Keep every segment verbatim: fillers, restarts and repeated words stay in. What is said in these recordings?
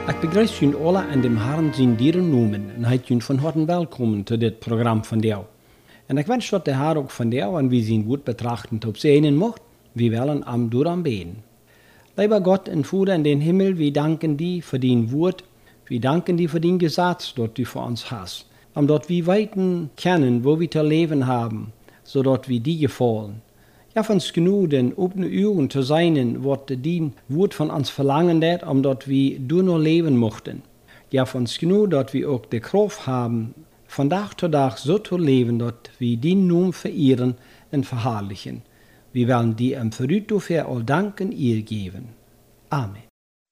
Ik begrüße jullie alle in dem Herrn zijn dieren noemen en heet jullie van harte welkom tot dit programma van jou. En ik wens dat de Herr ook van jou en wie zijn woord betrachtend op zijnen mocht, wie willen am door am been. Lieber Gott en Vater in den Himmel, wir danken dir für dein Wort, wir danken dir für dein Gesetz, das du für uns hast, omdat wir weiten kennen, wo wir zu leben haben, zodat wir dir gefallen. Ja, von uns genug, den offenen Augen zu sein, was dein Wort von uns verlangen hat, omdat wir du nur leben mochten. Ja, von uns genug, dass wir auch die Kraft haben, von Tag zu Tag so zu leben, dass wir deinen Namen verehren und verherrlichen. Wir wollen dir im Verrüt dafür all danken ihr geben. Amen.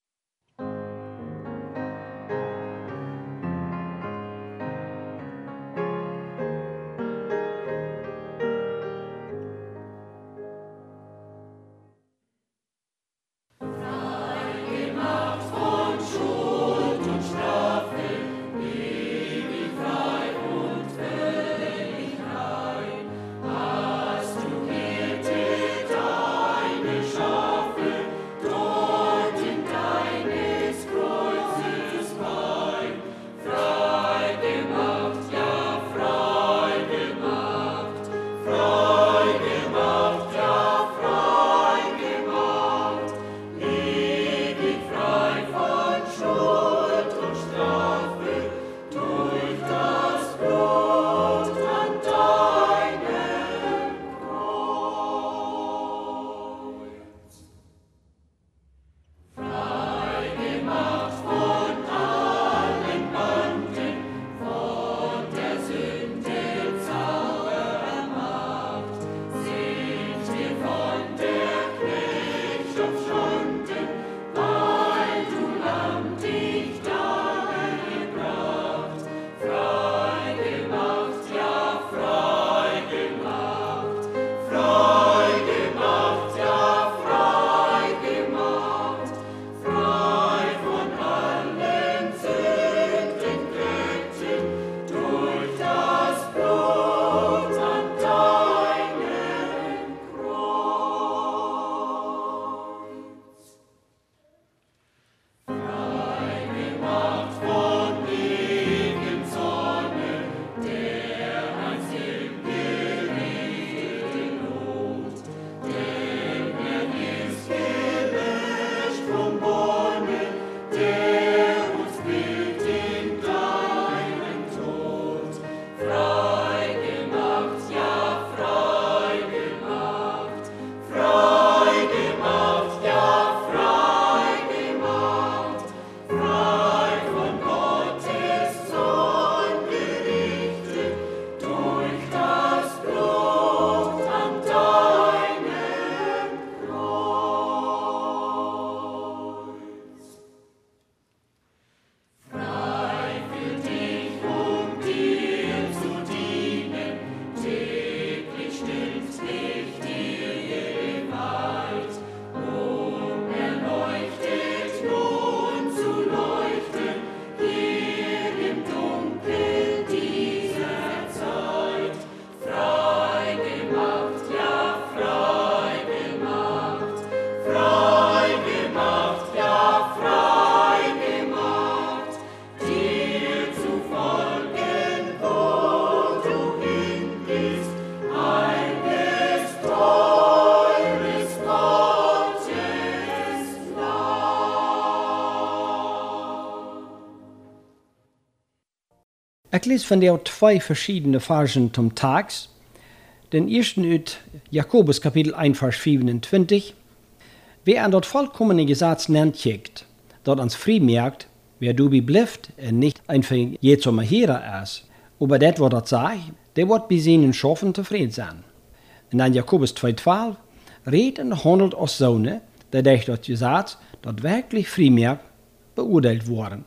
Ik lees van jou twee verschiedene versen zum Tags. Den ersten uit Jakobus kapitel een vers vierentwintig. Wer an dat vollkommene Gesetz nennt kijkt, dat ons vrij merkt, wer du blijft en niet einfach jetzt zum Herer ist, aber das, was dat sagt, der wird bei seinen Schaffen tevreden sein. Und dann Jakobus zwei zwölf, redet und handelt als Sohne, der durch das Gesetz, dat wirklich vrij merkt, beurteilt worden.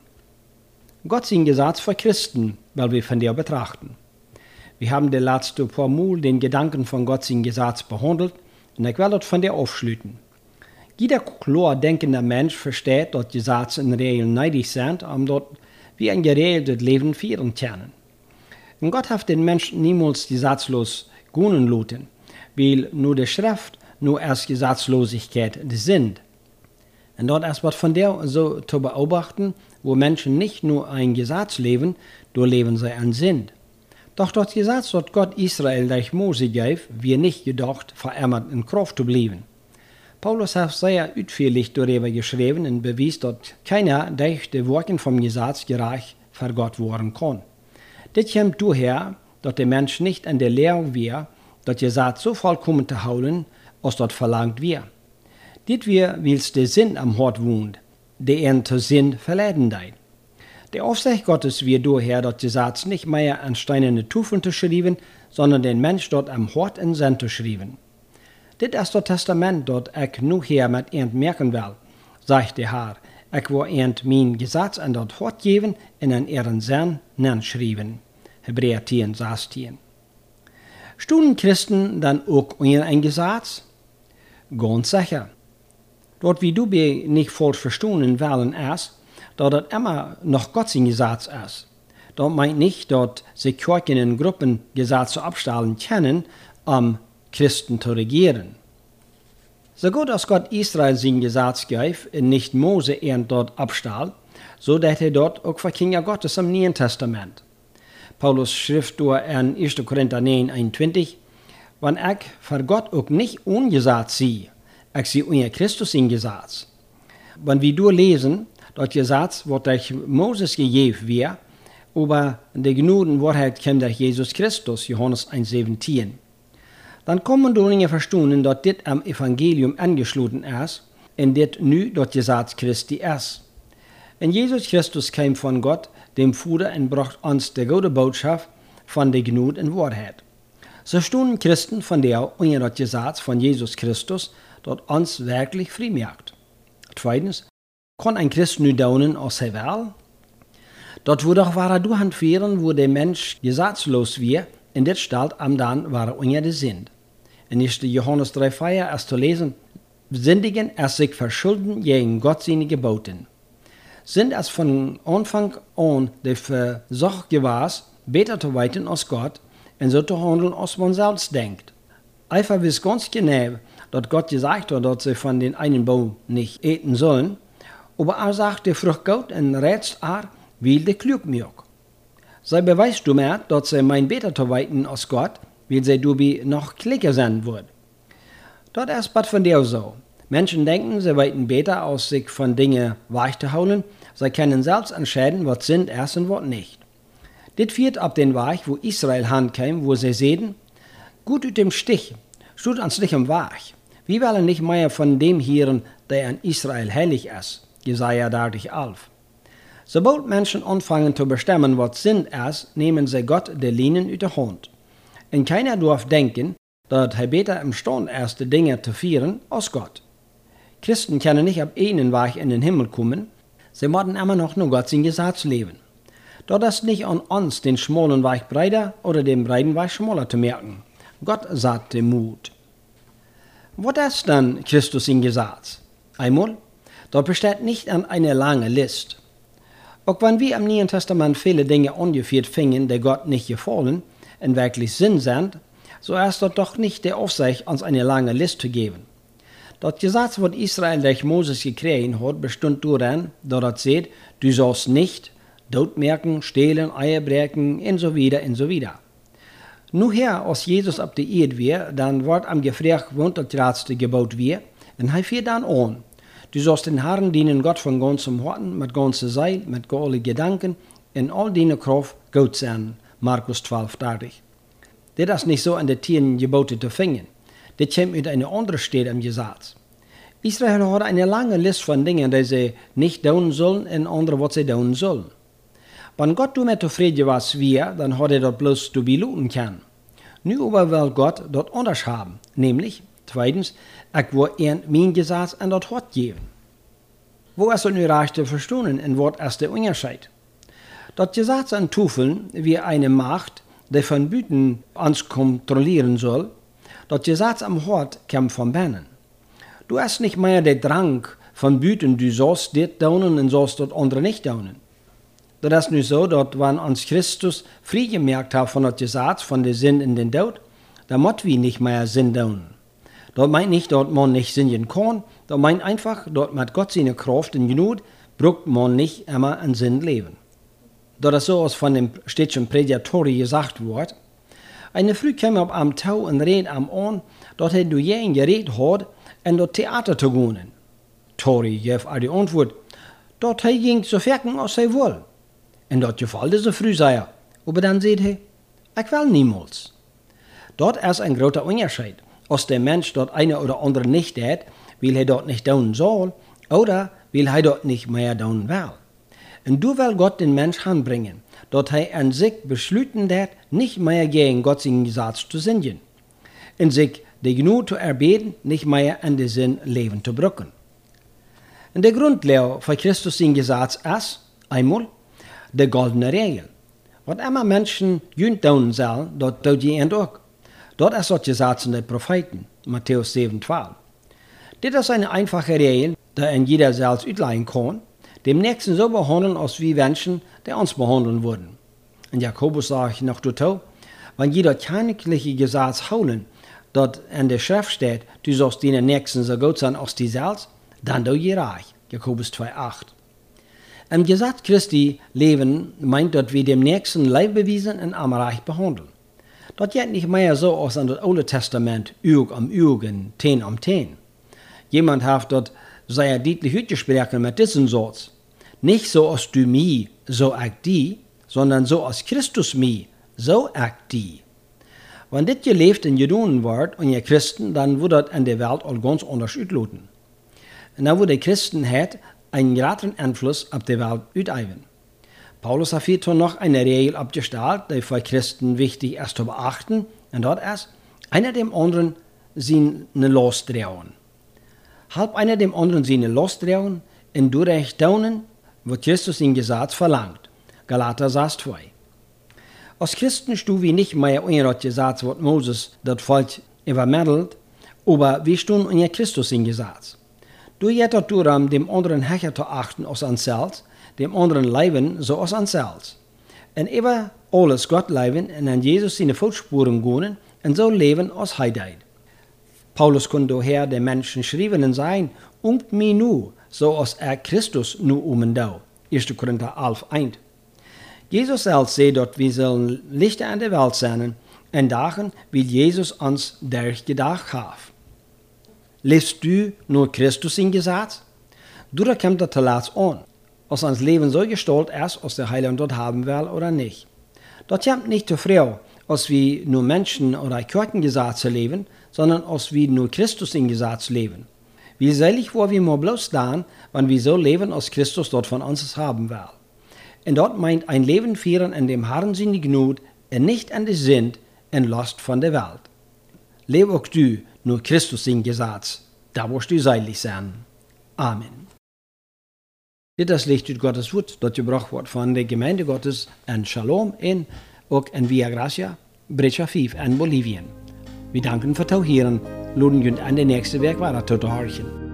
Gott sein Gesetz für Christen, weil wir von der betrachten. Wir haben die letzten paar Mal den Gedanken von Gott sein Gesetz behandelt und ich will das von der aufschließen. Jeder klar denkende Mensch versteht, dass Gesetze in Regeln nötig sind, um dort wie ein geregeltes Leben führen können. Und Gott hat den Menschen niemals gesetzlos gehen lassen, weil nur die Schrift nur als Gesetzlosigkeit sind. Und dort ist was von der so zu beobachten, wo Menschen nicht nur ein Gesetz leben, do leben sie ein Sinn. Doch das Gesetz, das Gott Israel durch Mose gab, wir nicht gedacht, verämmert in Kraft zu bleiben. Paulus hat sehr ausführlich darüber geschrieben und bewies, dass keiner durch die Worte vom Gesetz gerecht vor Gott werden kann. Das kommt daher, dass der Mensch nicht in der Lehre wäre, das Gesetz so vollkommen zu halten, als das verlangt wird. Dit wir, weil der Sinn am Hort wohnt, der ihn zu Sinn verleiten deit. Der Aufsicht Gottes wird daher das Gesetz nicht mehr an steinerne Tafeln zu schreiben, sondern den Mensch dort am Hort in Sinn zu schreiben. Dit ist das Testament, das ich nu hier mit ihnen merken will, sagt der Herr. Ich will ihnen mein Gesetz an das Hort geben und an ihren Sinn schreiben. Hebräer zehn, sechzehn. Stunden Christen dann auch ein Gesetz? Ganz sicher. Dort wie du mir nicht falsch verstanden wollen ist, dass das immer noch Gottes Gesetz ist. Das meint nicht, dass sie Kirchen in Gruppen Gesetze abstellen können, um Christen zu regieren. So gut als Gott Israel sein Gesetz gab und nicht Mose er dort abstahl, so dass er dort auch für Kinder Gottes im Neuen Testament. Paulus schrift durch in erster Korinther neun, einundzwanzig, wenn ich für Gott auch nicht ungesetzt sehe, ich sehe unter Christus in Gesetz. Wenn wir durchlesen, das Gesetz, was durch Moses gegeben wird, aber die Gnadenwahrheit kommt durch Jesus Christus, Johannes eins, siebzehn. Dann kommen wir nicht verstehen, dass das am Evangelium angeschlossen ist und das nu das Gesetz Christi ist. Und Jesus Christus kam von Gott, dem Vater, und brachte uns die gute Botschaft von der Gnade und Wahrheit. So stunden Christen von der unter das Gesetz von Jesus Christus, das uns wirklich frei macht. Zweitens, kann ein Christ nu daunen als er will? Dort wo doch war er durchführen, wo der Mensch gesetzlos wird, und das stellt am dann war er unter der Sinn. In erster Johannes drei, vier ist zu lesen, sündigen es sich verschulden gegen Gott seine Geboten. Sind es von Anfang an der Versuch gewesen, besser zu weiten als Gott und so zu handeln, als man selbst denkt. Einfach wisst ganz genau, dass Gott gesagt hat, dass sie von den einen Baum nicht eten sollen, aber er sagt, die Frucht Gott und rätst er, will die Glück mög. Sie beweist du mir, dass sie mein besser zu weiten als Gott, weil sie dubi noch klicker sein wird. Dort ist was von dir so. Menschen denken, sie weiten besser, als sich von Dingen weich zu holen. Sie können selbst entscheiden, was sind erst und was nicht. Dit führt ab den Weg, wo Israel hankam, wo sie sehen, gut ut dem Stich, stut uns nicht im Weg. Wir wollen nicht mehr von dem hören, der an Israel heilig ist. Jesaja dreißig, elf. Sobald Menschen anfangen zu bestimmen, was Sinn ist, nehmen sie Gott die Linien uit der Hand. Und keiner darf denken, dass er besser imstande ist, die Dinge zu führen als Gott. Christen können nicht ab einen Weg in den Himmel kommen, sie müssen immer noch nur Gott sein Gesetz leben. Dort ist nicht an uns, den schmalen Weg breiter oder den breiten Weg schmaler zu merken. Gott sagt den Mut. Was ist dann Christus in Gesetz? Einmal, dort besteht nicht an einer langen Liste. Auch wenn wir im Neuen Testament viele Dinge angeführt finden, die Gott nicht gefallen und wirklich Sinn sind, so ist dort doch nicht der Aufsicht, uns eine lange Liste zu geben. Das Gesetz, was Israel durch Moses gekriegt hat, bestand darin, dass es sagt, du sollst nicht Totmerken, stehlen, Eier brechen und so weiter und so weiter. Nur her, als Jesus auf die Erde war, dann wird am gefragt, wann das letzte Gebot war, und er fährt dann an. Du sollst den Herrn dienen Gott von ganzem Herzen, mit ganzer Seele, mit allen Gedanken, in all deine Kraft Gott sein. Markus zwölf, dreißig. Das ist nicht so an den zehn Gebote zu finden. Das kommt mit einer anderen Stelle im Gesetz. Israel hat eine lange Liste von Dingen, die sie nicht tun sollen, und andere, was sie tun sollen. Wenn Gott damit zufrieden war, wir, dann hat er das bloß zu beluten können. Nu aber will Gott das anders haben, nämlich, zweitens, ich will ihm mein Gesetz an das Hort geben. Wo ist es nu reich zu verstehen, und was ist der Unterschied? Das Gesetz an Tufeln wie eine Macht, die von Büten uns kontrollieren soll, das Gesetz am Hort kommt von Binnen. Du hast nicht mehr den Drang von Büten, du sollst das tun und sollst das andere nicht tun. Das ist nicht so, dass wenn uns Christus frei gemerkt hat von dem Gesetz, von der Sinn in den Tod, dann muss wir nicht mehr Sinn tun. Das meint nicht, dass man nicht sinnen kann, das meint einfach, dass mit Gott seine Kraft und Gnade braucht man nicht immer einen Sinn leben. Da das so aus von dem städtischen Prädiatori gesagt wird, eine Früh kam auf am Tau und red am Ohren, dort hätte du jeden geredet hat, in das Theater zu gehen. Tori gab all die Antwort, dort he ging so ferken als hij will. En dat geval diese Früh sei er. Aber dann seht he, ich will niemals. Dort ist ein großer Unterschied. Als der Mensch dort eine oder andere nicht hat, weil er dort nicht tun soll, oder weil er dort nicht mehr tun will. Und du will Gott den Mensch anbringen, dort er an sich beschließen hat, nicht mehr gegen Gottes Gesetz zu singen. Und sich die Gnade zu erbeten, nicht mehr an den Sinn Leben zu brücken. Und der Grundlehre für Christus sein Gesetz ist, einmal, die goldene Regel. Was immer Menschen jünd tun sollen, dort tut jemand auch. Dort ist das Gesetz in den Propheten, Matthäus sieben, zwölf. Das ist eine einfache Regel, die in jeder selbst ausleihen kann, dem Nächsten so behandeln, als wie Menschen, die uns behandeln würden. Und Jakobus sagt noch dazu, wenn jeder königliche Gesetz holen, dort in der Schrift steht, du sollst deinen Nächsten so gut sein als die selbst, dann du je reich. Jakobus zwei, acht. Im Gesetz Christi leben meint, dass wir dem Nächsten Leib bewiesen und am Reich behandeln. Das geht nicht mehr so aus an das Alte Testament, Auge am Auge und Ten am Ten. Jemand hat dort sehr deutlich ausgesprochen mit diesem Satz. Nicht so als du mich, so ich die, sondern so als Christus mich, so ich die. Wenn das gelebt und getan wird und ihr Christen, dann wird das in der Welt all ganz anders auslöten. Und dann, wo die Christen hat, einen größeren Einfluss auf die Welt ausüben. Paulus hat hier noch eine Regel abgestellt, die für Christen wichtig ist zu beachten, und dort ist, einer dem anderen seine Last drehen. Halb einer dem anderen seine Last drehen und durch tun, was Christus in Gesetz verlangt. Galater sechs, zwei. Als Christen stehen wir nicht mehr unter das Gesetz, was Moses das Volk übermittelt, aber wir stehen unter Christus in Gesetz. Du jettet darum, dem anderen Herr zu achten als an selbst, dem anderen leben so als an selbst. Und über alles Gott leben und an Jesus seine Fußspuren gehen und so leben als Heidheit. Paulus konnte daher den Menschen schreiben sein, und mir nu, so als er Christus nu um da. erster Korinther elf, eins. Jesus selbst sagt dort, wir sollen Lichter an der Welt sein, und dachen, wie Jesus uns durchgedacht hat. Lebst du nur Christus in Gesetz? Du, da kommt das zuletzt an, als uns Leben so gestaltet ist, als der Heiland dort haben will oder nicht. Das kommt nicht zu früh, als wir nur Menschen oder Kirchengesetze leben, sondern als wir nur Christus in Gesetz leben. Wie selig wo wir mal bloß dann, wenn wir so leben, als Christus dort von uns haben will. Und dort meint ein Leben führen in dem Herrn seine Gnade und nicht an der Sünd und Last von der Welt. Lebe auch du nur Christus in Gesetz, da wirst du selig sein. Amen. Dit is Licht uit Gottes Woord, dat gebracht wordt van de Gemeinde Gottes en Shalom en ook in Via Gracia, Breccia vijf en Bolivien. We danken voor het toehoren, laten jullie aan de nächste week weer tot horchen.